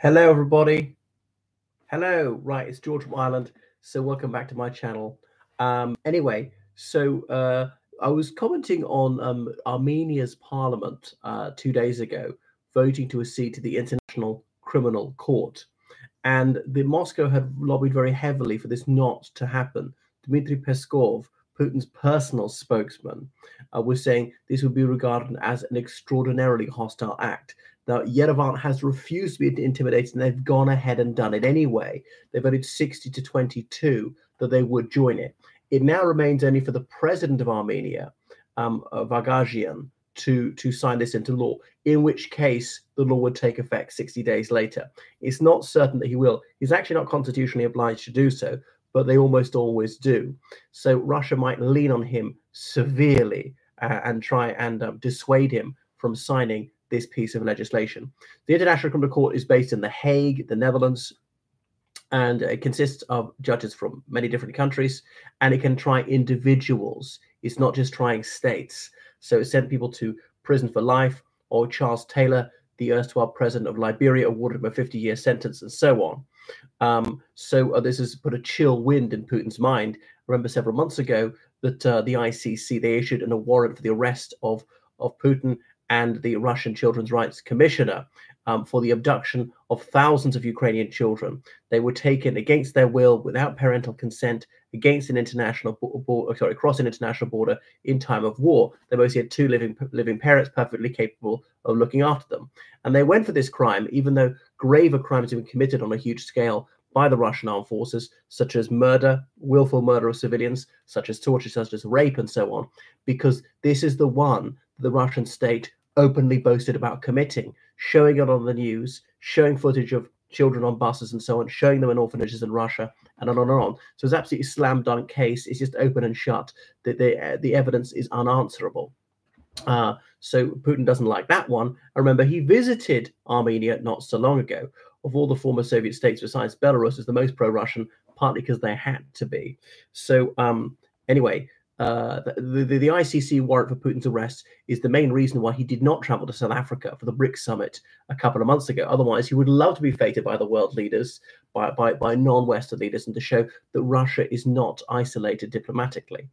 Hello, everybody. Hello. Right, it's George from Ireland. So welcome back to my channel. Anyway, I was commenting on Armenia's parliament 2 days ago, voting to accede to the International Criminal Court. And the Moscow had lobbied very heavily for this not to happen. Dmitry Peskov, Putin's personal spokesman, was saying this would be regarded as an extraordinarily hostile act. Now, Yerevan has refused to be intimidated, and they've gone ahead and done it anyway. They voted 60 to 22 that they would join it. It now remains only for the president of Armenia, Vagajian, to sign this into law, in which case the law would take effect 60 days later. It's not certain that he will. He's actually not constitutionally obliged to do so, but they almost always do. So Russia might lean on him severely and try and dissuade him from signing this piece of legislation. The International Criminal Court is based in The Hague, the Netherlands, and it consists of judges from many different countries, and it can try individuals. It's not just trying states. So it sent people to prison for life, or Charles Taylor, the erstwhile president of Liberia, awarded him a 50-year sentence, and so on. This has put a chill wind in Putin's mind. I remember several months ago that the ICC, they issued a warrant for the arrest of Putin and the Russian Children's Rights Commissioner for the abduction of thousands of Ukrainian children. They were taken against their will, without parental consent, against an international across an international border in time of war. They mostly had two living parents perfectly capable of looking after them. And they went for this crime, even though graver crimes have been committed on a huge scale by the Russian armed forces, such as murder, willful murder of civilians, such as torture, such as rape, and so on, because this is the one the Russian state openly boasted about committing, showing it on the news, showing footage of children on buses and so on, showing them in orphanages in Russia, and on and on. So it's absolutely a slam dunk case. It's just open and shut. The evidence is unanswerable. So Putin doesn't like that one. I remember he visited Armenia not so long ago. Of all the former Soviet states, besides Belarus, is the most pro-Russian, partly because they had to be. So anyway, the ICC warrant for Putin's arrest is the main reason why he did not travel to South Africa for the BRICS summit a couple of months ago. Otherwise, he would love to be feted by the world leaders, by non-Western leaders, and to show that Russia is not isolated diplomatically.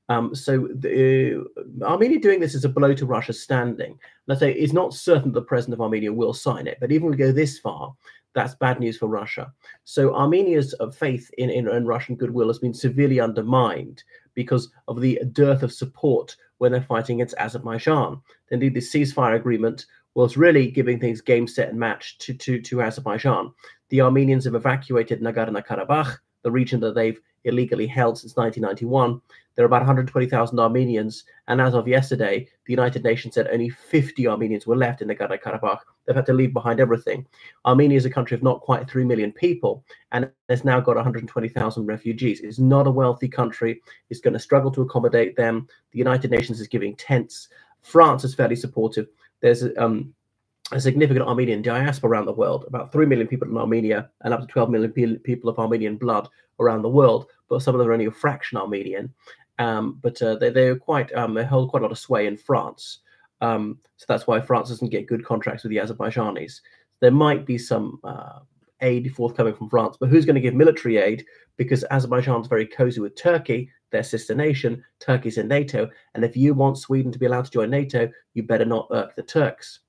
Armenia doing this is a blow to Russia's standing. Let's say it's not certain the president of Armenia will sign it, but even if we go this far, that's bad news for Russia. So Armenia's faith in Russian goodwill has been severely undermined because of the dearth of support when they're fighting against Azerbaijan. Indeed, the ceasefire agreement was really giving things game, set, and match to Azerbaijan. The Armenians have evacuated Nagorno-Karabakh, the region that they've illegally held since 1991. There are about 120,000 Armenians, and as of yesterday, the United Nations said only 50 Armenians were left in Nagorno-Karabakh. They've had to leave behind everything. Armenia is a country of not quite 3 million people, and it's now got 120,000 refugees. It's not a wealthy country. It's going to struggle to accommodate them. The United Nations is giving tents. France is fairly supportive. There's a significant Armenian diaspora around the world, about 3 million people in Armenia and up to 12 million people of Armenian blood around the world, but some of them are only a fraction Armenian. They hold quite a lot of sway in France. So that's why France doesn't get good contracts with the Azerbaijanis. There might be some aid forthcoming from France, but who's going to give military aid? Because Azerbaijan's very cozy with Turkey, their sister nation. Turkey's in NATO, and if you want Sweden to be allowed to join NATO, you better not irk the Turks.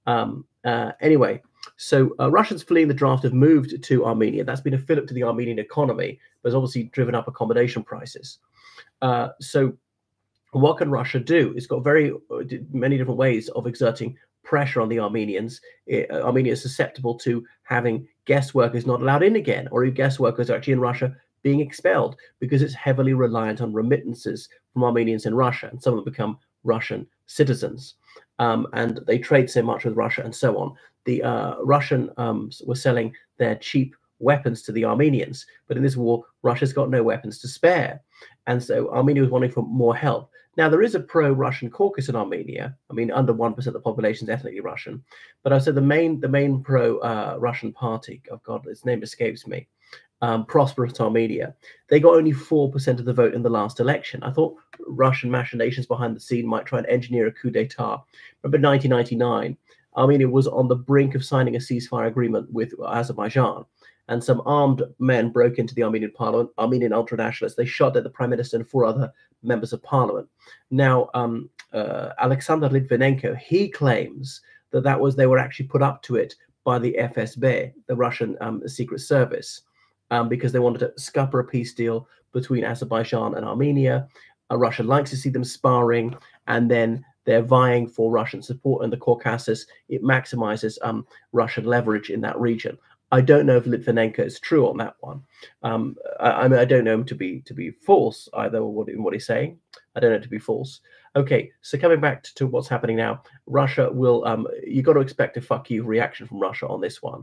Anyway, so Russians fleeing the draft have moved to Armenia. That's been a fillip to the Armenian economy, but has obviously driven up accommodation prices. So what can Russia do? It's got many different ways of exerting pressure on the Armenians. Armenia is susceptible to having guest workers not allowed in again, or guest workers actually in Russia being expelled, because it's heavily reliant on remittances from Armenians in Russia, and some of them become Russian citizens. And they trade so much with Russia and so on. The Russian were selling their cheap weapons to the Armenians, but in this war, Russia's got no weapons to spare. And so Armenia was wanting for more help. Now, there is a pro-Russian caucus in Armenia. I mean, under 1% of the population is ethnically Russian. But I said the main pro-Russian party, oh God, its name escapes me, Prosperous Armenia, they got only 4% of the vote in the last election. I thought Russian machinations behind the scene might try and engineer a coup d'etat. Remember 1999, Armenia was on the brink of signing a ceasefire agreement with Azerbaijan, and some armed men broke into the Armenian parliament, Armenian ultranationalists. They shot at the prime minister and 4 other members of parliament. Now, Alexander Litvinenko, he claims that they were actually put up to it by the FSB, the Russian secret service, because they wanted to scupper a peace deal between Azerbaijan and Armenia. Russia likes to see them sparring, and then they're vying for Russian support in the Caucasus. It maximizes Russian leverage in that region. I don't know if Litvinenko is true on that one. I mean, I don't know him to be false either. What he's saying, I don't know it to be false. Okay, so coming back to what's happening now, Russia will. You got to expect a fuck you reaction from Russia on this one.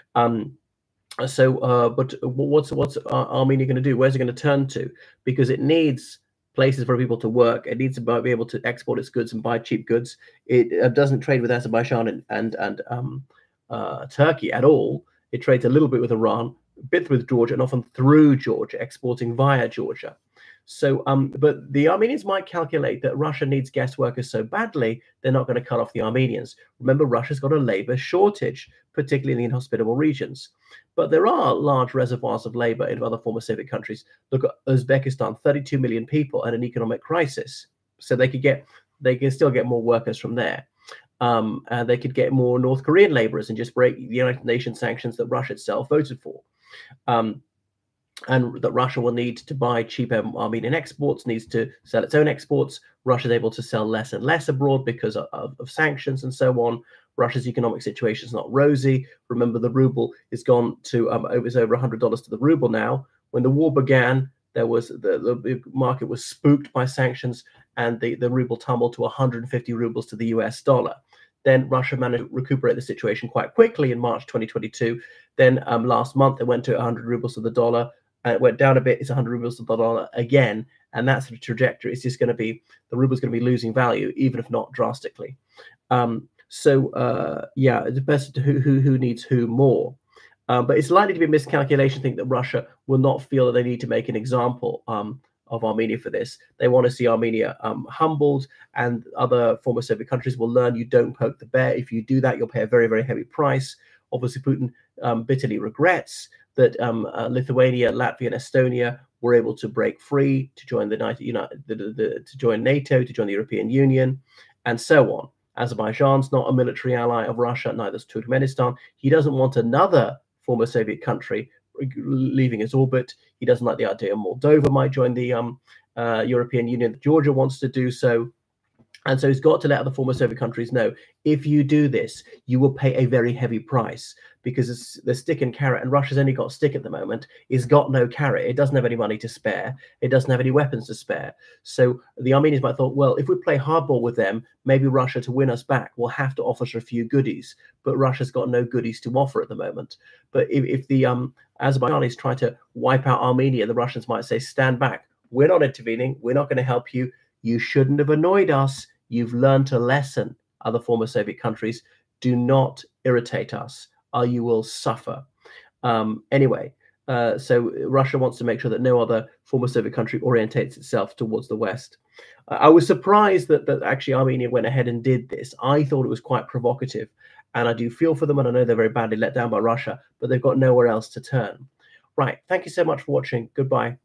But what's Armenia going to do? Where's it going to turn to? Because it needs places for people to work. It needs to be able to export its goods and buy cheap goods. It doesn't trade with Azerbaijan and Turkey at all. It trades a little bit with Iran, a bit with Georgia, and often through Georgia, exporting via Georgia. So, but the Armenians might calculate that Russia needs guest workers so badly, they're not going to cut off the Armenians. Remember, Russia's got a labor shortage, particularly in the inhospitable regions. But there are large reservoirs of labor in other former Soviet countries. Look at Uzbekistan, 32 million people and an economic crisis. So they can still get more workers from there. And they could get more North Korean laborers and just break the United Nations sanctions that Russia itself voted for. And that Russia will need to buy cheaper Armenian exports, needs to sell its own exports. Russia's able to sell less and less abroad because of sanctions and so on. Russia's economic situation is not rosy. Remember, the ruble is gone to it's over $100 to the ruble now. When the war began, there was the market was spooked by sanctions, and the ruble tumbled to 150 rubles to the US dollar. Then Russia managed to recuperate the situation quite quickly in March 2022. Then last month it went to 100 rubles to the dollar. It went down a bit. It's 100 rubles to the dollar again, and that's the trajectory. It's just going to be the ruble's going to be losing value, even if not drastically. Yeah, it depends who needs who more. But it's likely to be a miscalculation to think that Russia will not feel that they need to make an example of Armenia for this. They want to see Armenia humbled, and other former Soviet countries will learn you don't poke the bear. If you do that, you'll pay a very, very heavy price. Obviously, Putin bitterly regrets that Lithuania, Latvia, and Estonia were able to break free to join to join NATO, to join the European Union, and so on. Azerbaijan's not a military ally of Russia, neither is Turkmenistan. He doesn't want another former Soviet country leaving his orbit. He doesn't like the idea Moldova might join the European Union. Georgia wants to do so. And so he's got to let other former Soviet countries know, if you do this, you will pay a very heavy price, because it's the stick and carrot, and Russia's only got stick at the moment. It's got no carrot. It doesn't have any money to spare. It doesn't have any weapons to spare. So the Armenians might have thought, well, if we play hardball with them, maybe Russia, to win us back, will have to offer us a few goodies. But Russia's got no goodies to offer at the moment. But if the Azerbaijanis try to wipe out Armenia, the Russians might say, stand back. We're not intervening. We're not going to help you. You shouldn't have annoyed us. You've learned a lesson. Other former Soviet countries, do not irritate us, or you will suffer. Anyway, so Russia wants to make sure that no other former Soviet country orientates itself towards the West. I was surprised that actually Armenia went ahead and did this. I thought it was quite provocative, and I do feel for them, and I know they're very badly let down by Russia, but they've got nowhere else to turn. Right. Thank you so much for watching. Goodbye.